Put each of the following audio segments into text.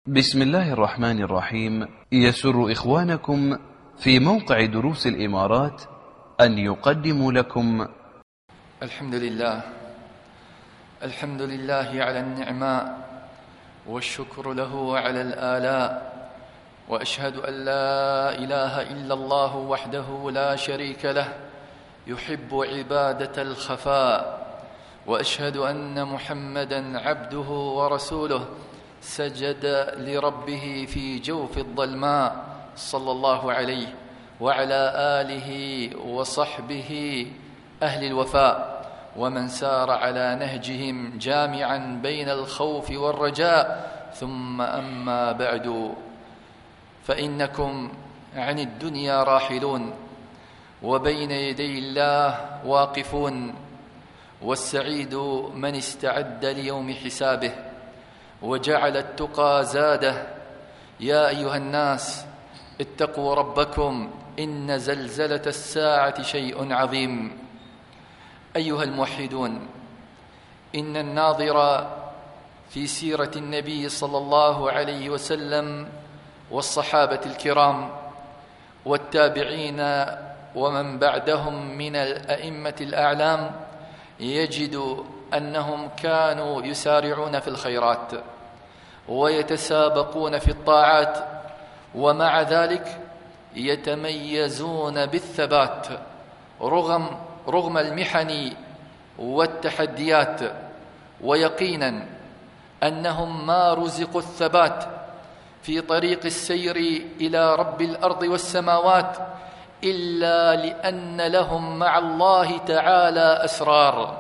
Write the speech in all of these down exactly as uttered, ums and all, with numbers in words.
بسم الله الرحمن الرحيم. يسر إخوانكم في موقع دروس الإمارات أن يقدموا لكم الحمد لله الحمد لله على النعماء والشكر له على الآلاء، وأشهد أن لا إله إلا الله وحده لا شريك له يحب عبادة الخفاء، وأشهد أن محمدًا عبده ورسوله سجد لربه في جوف الظلماء صلى الله عليه وعلى آله وصحبه أهل الوفاء، ومن سار على نهجهم جامعا بين الخوف والرجاء. ثم أما بعد، فإنكم عن الدنيا راحلون وبين يدي الله واقفون، والسعيد من استعد ليوم حسابه وجعل التقى زاده. يا أيها الناس اتقوا ربكم إن زلزلة الساعة شيء عظيم. أيها الموحدون، إن الناظر في سيرة النبي صلى الله عليه وسلم والصحابة الكرام والتابعين ومن بعدهم من الأئمة الأعلام يجد أنهم كانوا يسارعون في الخيرات ويتسابقون في الطاعات، ومع ذلك يتميزون بالثبات رغم رغم المحن والتحديات، ويقينا أنهم ما رزقوا الثبات في طريق السير إلى رب الأرض والسماوات إلا لأن لهم مع الله تعالى أسرار،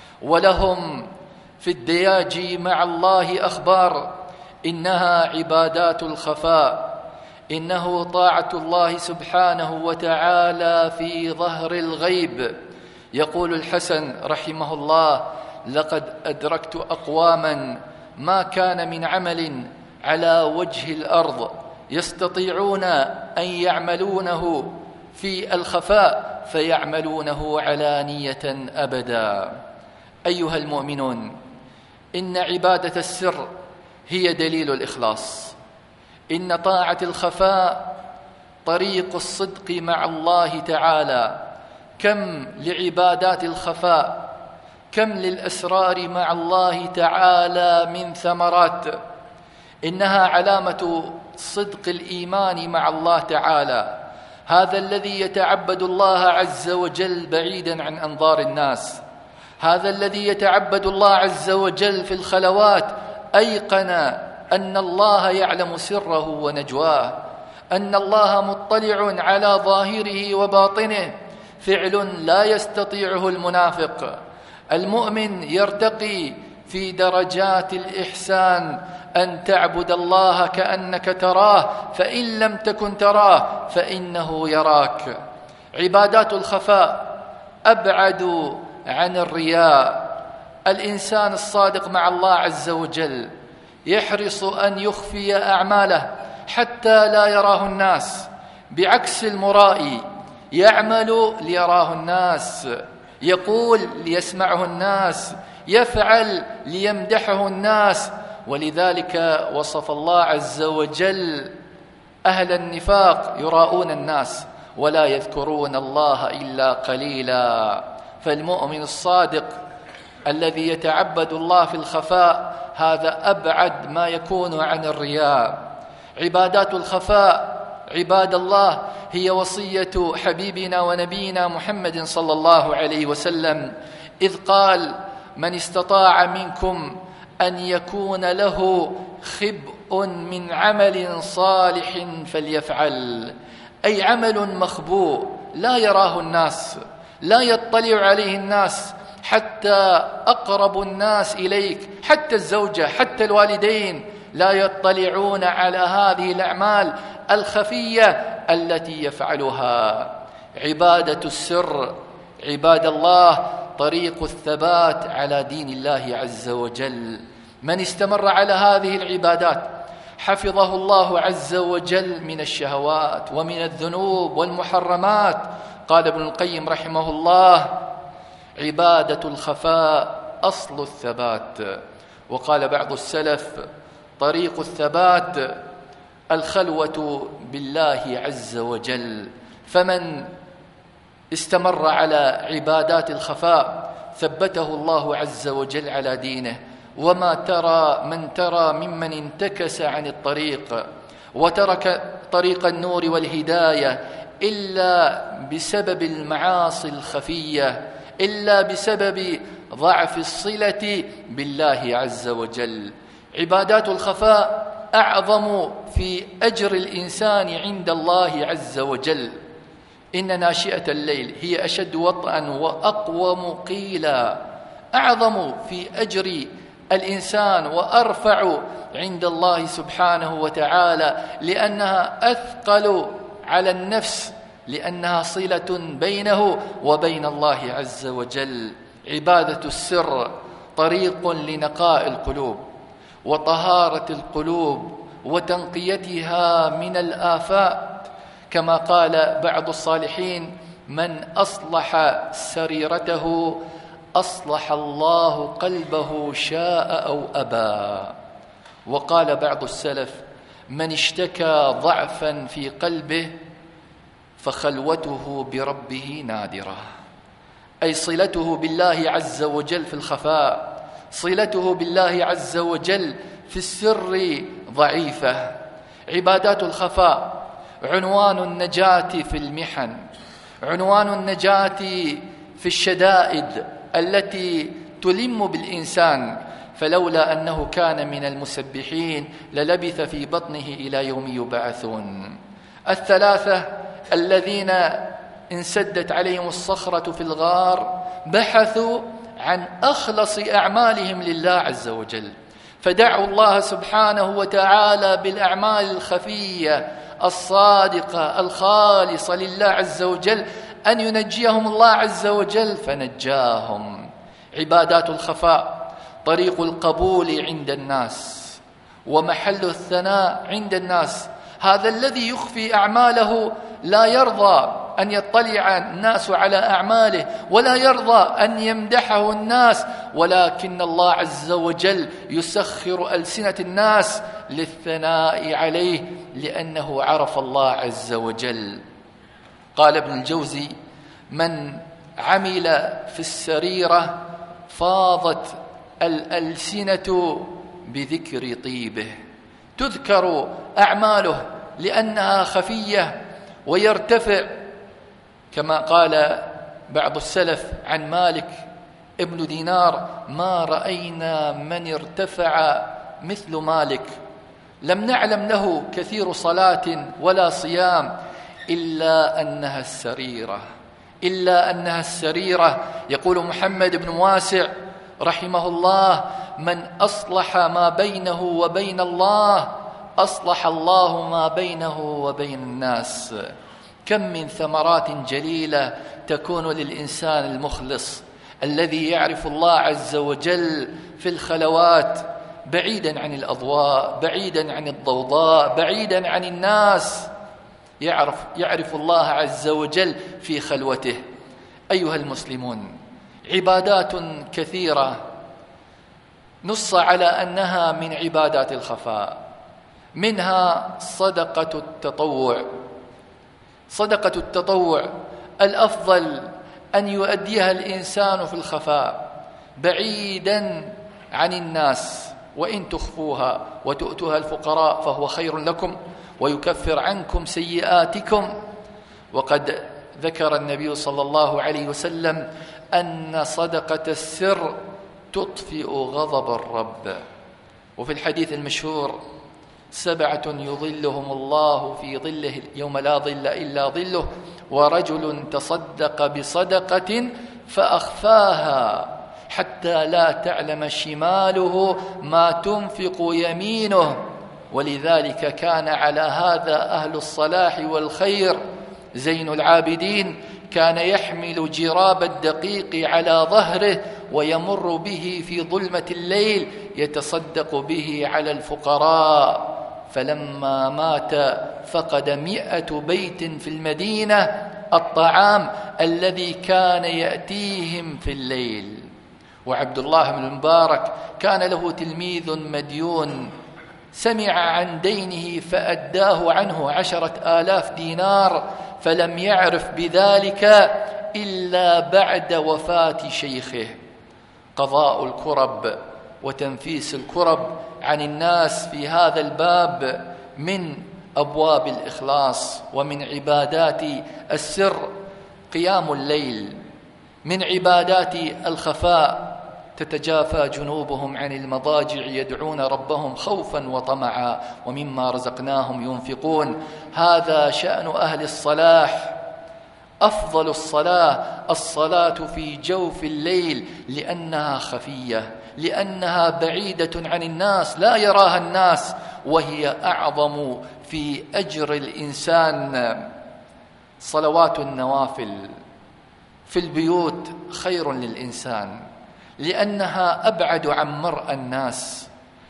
ولهم في الدياج مع الله أخبار. إنها عبادات الخفاء، إنه طاعة الله سبحانه وتعالى في ظهر الغيب. يقول الحسن رحمه الله: لقد أدركت أقواما ما كان من عمل على وجه الأرض يستطيعون أن يعملونه في الخفاء فيعملونه علانية أبدا. أيها المؤمنون، إن عبادة السر هي دليل الإخلاص، إن طاعة الخفاء طريق الصدق مع الله تعالى. كم لعبادات الخفاء، كم للأسرار مع الله تعالى من ثمرات. إنها علامة صدق الإيمان مع الله تعالى، هذا الذي يتعبد الله عز وجل بعيداً عن أنظار الناس، هذا الذي يتعبد الله عز وجل في الخلوات أيقن أن الله يعلم سره ونجواه، أن الله مطلع على ظاهره وباطنه، فعل لا يستطيعه المنافق. المؤمن يرتقي في درجات الإحسان أن تعبد الله كأنك تراه، فإن لم تكن تراه فإنه يراك. عبادات الخفاء أبعد عن الرياء. الإنسان الصادق مع الله عز وجل يحرص أن يخفي أعماله حتى لا يراه الناس، بعكس المرائي يعمل ليراه الناس، يقول ليسمعه الناس، يفعل ليمدحه الناس. ولذلك وصف الله عز وجل أهل النفاق: يراؤون الناس ولا يذكرون الله إلا قليلا. فالمؤمن الصادق الذي يتعبد الله في الخفاء هذا أبعد ما يكون عن الرياء. عبادات الخفاء عباد الله هي وصية حبيبنا ونبينا محمد صلى الله عليه وسلم، إذ قال: من استطاع منكم أن يكون له خبء من عمل صالح فليفعل. أي عمل مخبوء لا يراه الناس، لا يطلع عليه الناس، حتى أقرب الناس إليك، حتى الزوجة، حتى الوالدين لا يطلعون على هذه الأعمال الخفية التي يفعلها. عبادة السر عباد الله طريق الثبات على دين الله عز وجل. من استمر على هذه العبادات حفظه الله عز وجل من الشهوات ومن الذنوب والمحرمات. قال ابن القيم رحمه الله: عبادة الخفاء أصل الثبات. وقال بعض السلف: طريق الثبات الخلوة بالله عز وجل. فمن استمر على عبادات الخفاء ثبته الله عز وجل على دينه. وما ترى من ترى ممن انتكس عن الطريق وترك طريق النور والهداية إلا بسبب المعاصي الخفية، إلا بسبب ضعف الصلة بالله عز وجل. عبادات الخفاء أعظم في أجر الإنسان عند الله عز وجل. إن ناشئة الليل هي أشد وطئا وأقوم قيلا، أعظم في أجر الإنسان وأرفع عند الله سبحانه وتعالى، لأنها أثقل على النفس، لأنها صلة بينه وبين الله عز وجل. عبادة السر طريق لنقاء القلوب وطهارة القلوب وتنقيتها من الآفات، كما قال بعض الصالحين: من أصلح سريرته أصلح الله قلبه شاء أو أبى. وقال بعض السلف: من اشتكى ضعفا في قلبه فخلوته بربه نادرة، أي صلته بالله عز وجل في الخفاء، صلته بالله عز وجل في السر ضعيفة. عبادات الخفاء عنوان النجاة في المحن، عنوان النجاة في الشدائد التي تلم بالإنسان، فلولا أنه كان من المسبحين للبث في بطنه إلى يوم يبعثون. الثلاثة الذين انسدت عليهم الصخرة في الغار بحثوا عن أخلص أعمالهم لله عز وجل، فدعوا الله سبحانه وتعالى بالأعمال الخفية الصادقة الخالصة لله عز وجل أن ينجيهم الله عز وجل فنجاهم. عبادات الخفاء طريق القبول عند الناس ومحل الثناء عند الناس. هذا الذي يخفي أعماله لا يرضى أن يطلع الناس على أعماله، ولا يرضى أن يمدحه الناس، ولكن الله عز وجل يسخر ألسنة الناس للثناء عليه لأنه عرف الله عز وجل. قال ابن الجوزي: من عمل في السريرة فاضت الألسنة بذكر طيبه، تذكر أعماله لأنها خفية ويرتفع، كما قال بعض السلف عن مالك ابن دينار: ما رأينا من ارتفع مثل مالك، لم نعلم له كثير صلاة ولا صيام إلا أنها السريرة، إلا أنها السريرة. يقول محمد بن واسع رحمه الله: من أصلح ما بينه وبين الله أصلح الله ما بينه وبين الناس. كم من ثمرات جليلة تكون للإنسان المخلص الذي يعرف الله عز وجل في الخلوات، بعيدا عن الأضواء، بعيدا عن الضوضاء، بعيدا عن الناس، يعرف, يعرف الله عز وجل في خلوته. أيها المسلمون، عبادات كثيرة نص على أنها من عبادات الخفاء، منها صدقة التطوع. صدقة التطوع الأفضل أن يؤديها الإنسان في الخفاء بعيدا عن الناس، وإن تخفوها وتؤتوها الفقراء فهو خير لكم ويكفر عنكم سيئاتكم. وقد ذكر النبي صلى الله عليه وسلم أن صدقة السر تطفئ غضب الرب. وفي الحديث المشهور: سبعة يظلهم الله في ظله يوم لا ظل إلا ظله، ورجل تصدق بصدقة فأخفاها حتى لا تعلم شماله ما تنفق يمينه. ولذلك كان على هذا أهل الصلاح والخير. زين العابدين كان يحمل جراب الدقيق على ظهره ويمر به في ظلمة الليل يتصدق به على الفقراء، فلما مات فقد مئة بيت في المدينة الطعام الذي كان يأتيهم في الليل. وعبد الله بن المبارك كان له تلميذ مديون سمع عن دينه فأداه عنه عشرة آلاف دينار، فلم يعرف بذلك إلا بعد وفاة شيخه. قضاء الكرب وتنفيس الكرب عن الناس في هذا الباب من أبواب الإخلاص ومن عبادات السر. قيام الليل من عبادات الخفاء، تتجافى جنوبهم عن المضاجع يدعون ربهم خوفا وطمعا ومما رزقناهم ينفقون. هذا شأن أهل الصلاح. أفضل الصلاة الصلاة في جوف الليل، لأنها خفية، لأنها بعيدة عن الناس، لا يراها الناس، وهي أعظم في أجر الإنسان. صلوات النوافل في البيوت خير للإنسان، لأنها أبعد عن مرء الناس،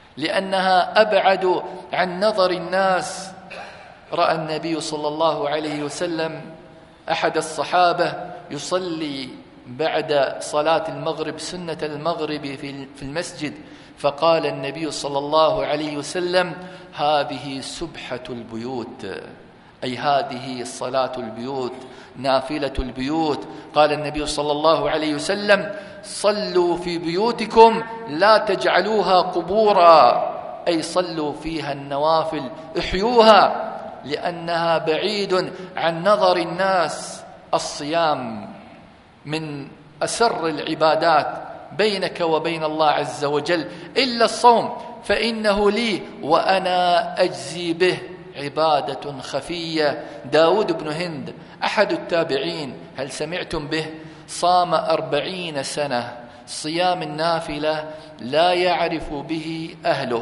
لأنها أبعد عن نظر الناس. رأى النبي صلى الله عليه وسلم أحد الصحابة يصلي بعد صلاة المغرب سنة المغرب في المسجد، فقال النبي صلى الله عليه وسلم: هذه سبحة البيوت، أي هذه صلاة البيوت، نافلة البيوت. قال النبي صلى الله عليه وسلم: صلوا في بيوتكم لا تجعلوها قبورا، أي صلوا فيها النوافل، احيوها، لأنها بعيد عن نظر الناس. الصيام من أسر العبادات بينك وبين الله عز وجل، إلا الصوم فإنه لي وأنا أجزي به، عبادة خفية. داود بن هند أحد التابعين، هل سمعتم به؟ صام أربعين سنة صيام النافلة لا يعرف به أهله،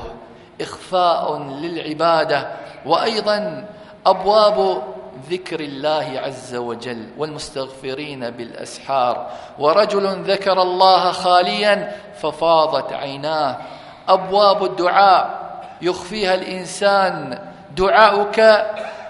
إخفاء للعبادة. وأيضا أبواب ذكر الله عز وجل والمستغفرين بالأسحار. ورجل ذكر الله خاليا ففاضت عيناه. أبواب الدعاء يخفيها الإنسان. دعاؤك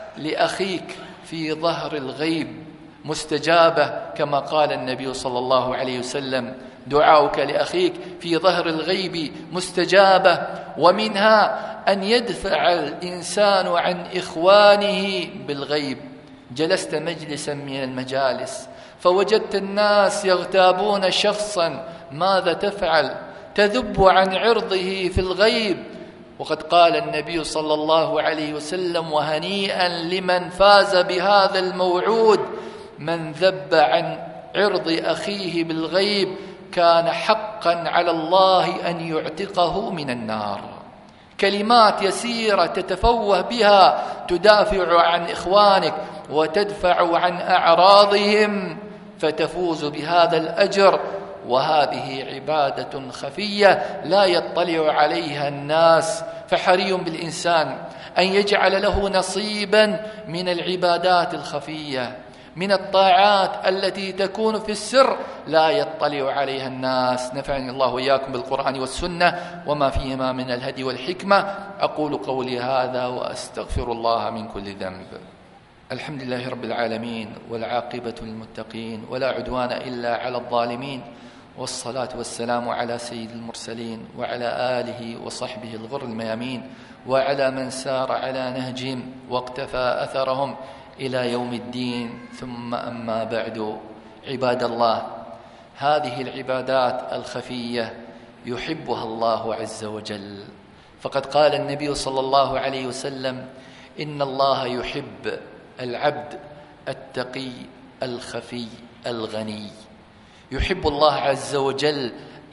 لأخيك في ظهر الغيب مستجابة، كما قال النبي صلى الله عليه وسلم: دعاؤك لأخيك في ظهر الغيب مستجابة. ومنها أن يدفع الإنسان عن إخوانه بالغيب. جلست مجلسا من المجالس فوجدت الناس يغتابون شخصا، ماذا تفعل؟ تذب عن عرضه في الغيب. وقد قال النبي صلى الله عليه وسلم: وهنيئا لمن فاز بهذا الموعود، من ذب عن عرض أخيه بالغيب كان حقا على الله أن يعتقه من النار. كلمات يسيرة تتفوه بها تدافع عن إخوانك وتدفع عن أعراضهم، فتفوز بهذا الأجر. وهذه عبادة خفية لا يطلع عليها الناس، فحري بالإنسان أن يجعل له نصيبا من العبادات الخفية، من الطاعات التي تكون في السر لا يطلع عليها الناس. نفعني الله وإياكم بالقرآن والسنة وما فيهما من الهدي والحكمة. أقول قولي هذا وأستغفر الله من كل ذنب. الحمد لله رب العالمين، والعاقبة للمتقين، ولا عدوان إلا على الظالمين، والصلاة والسلام على سيد المرسلين وعلى آله وصحبه الغر الميامين، وعلى من سار على نهجهم واقتفى أثرهم إلى يوم الدين. ثم أما بعد، عباد الله، هذه العبادات الخفية يحبها الله عز وجل، فقد قال النبي صلى الله عليه وسلم: إن الله يحب العبد التقي الخفي الغني. يحب الله عز وجل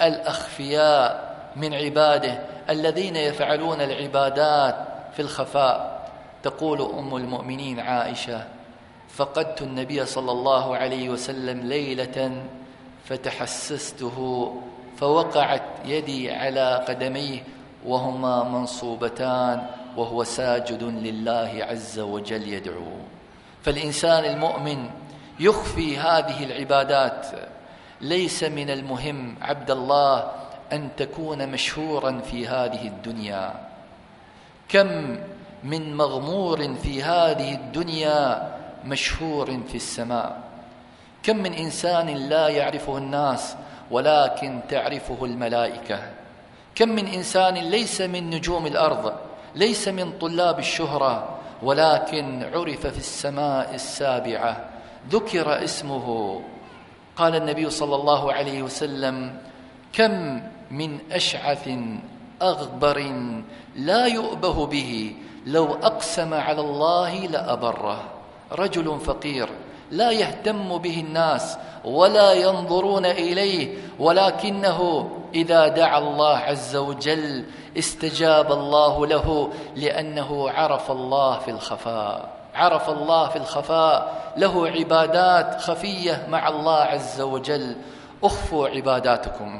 الأخفياء من عباده الذين يفعلون العبادات في الخفاء. تقول أم المؤمنين عائشة: فقدت النبي صلى الله عليه وسلم ليلة فتحسسته فوقعت يدي على قدميه وهما منصوبتان وهو ساجد لله عز وجل يدعو. فالإنسان المؤمن يخفي هذه العبادات. ليس من المهم عبد الله أن تكون مشهورا في هذه الدنيا. كم من مغمور في هذه الدنيا مشهور في السماء. كم من إنسان لا يعرفه الناس ولكن تعرفه الملائكة. كم من إنسان ليس من نجوم الأرض ليس من طلاب الشهرة، ولكن عرف في السماء السابعة، ذكر اسمه. قال النبي صلى الله عليه وسلم: كم من أشعث أغبر لا يؤبه به لو أقسم على الله لأبره. رجل فقير لا يهتم به الناس ولا ينظرون إليه، ولكنه إذا دعا الله عز وجل استجاب الله له، لأنه عرف الله في الخفاء، عرف الله في الخفاء، له عبادات خفية مع الله عز وجل. أخفوا عباداتكم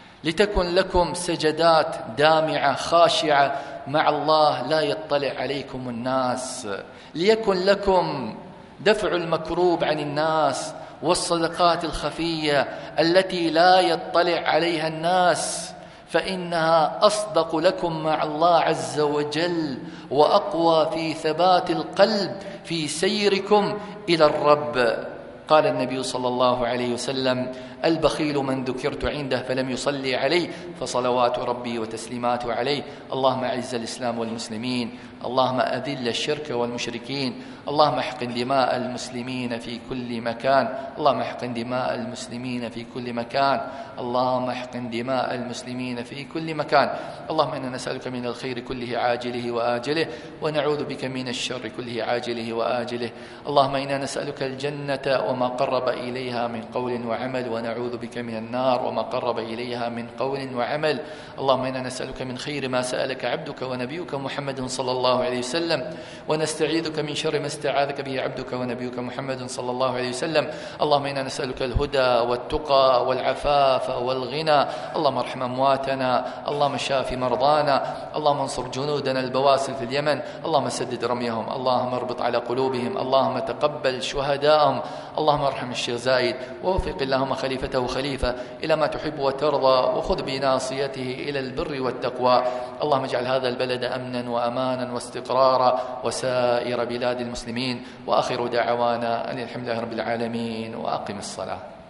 لتكن لكم سجدات دامعة خاشعة مع الله لا يطلع عليكم الناس، ليكن لكم دفع المكروب عن الناس، والصدقات الخفية التي لا يطلع عليها الناس، فإنها أصدق لكم مع الله عز وجل، وأقوى في ثبات القلب في سيركم إلى الرب. قال النبي صلى الله عليه وسلم: البخيل من ذكرت عنده فلم يصلي عليه فصلوات ربي وتسليماته عليه. اللهم أعز الإسلام والمسلمين، اللهم أذل الشرك والمشركين، اللهم احقن دماء المسلمين في كل مكان، اللهم احقن دماء المسلمين في كل مكان، اللهم احقن دماء المسلمين في كل مكان. اللهم إنا نسألك من الخير كله عاجله وآجله، ونعوذ بك من الشر كله عاجله وآجله. اللهم إنا نسألك الجنة وما قرب إليها من قول وعمل، ونعوذ بك من النار وما قرب إليها من قول وعمل. اللهم إنا نسألك من خير ما سألك عبدك ونبيك محمد صلى الله عليه وسلم، ونستعيذك من شر ما استعاذك به عبدك ونبيك محمد صلى الله عليه وسلم. اللهم إنا نسألك الهدى والتقى والعفاف والغنى. اللهم ارحم أمواتنا، اللهم شاف مرضانا، اللهم انصر جنودنا البواسل في اليمن، اللهم سدد رميهم، اللهم اربط على قلوبهم، اللهم تقبل شهداءهم. اللهم ارحم الشيخ زايد، ووفق اللهم خليفته خليفة إلى ما تحب وترضى، وخذ بناصيته إلى البر والتقوى. اللهم اجعل هذا البلد أمنا وأمانا واستقرارا، وسائر بلاد المسلمين. وآخر دعوانا أن الحمد لله رب العالمين، وأقم الصلاة.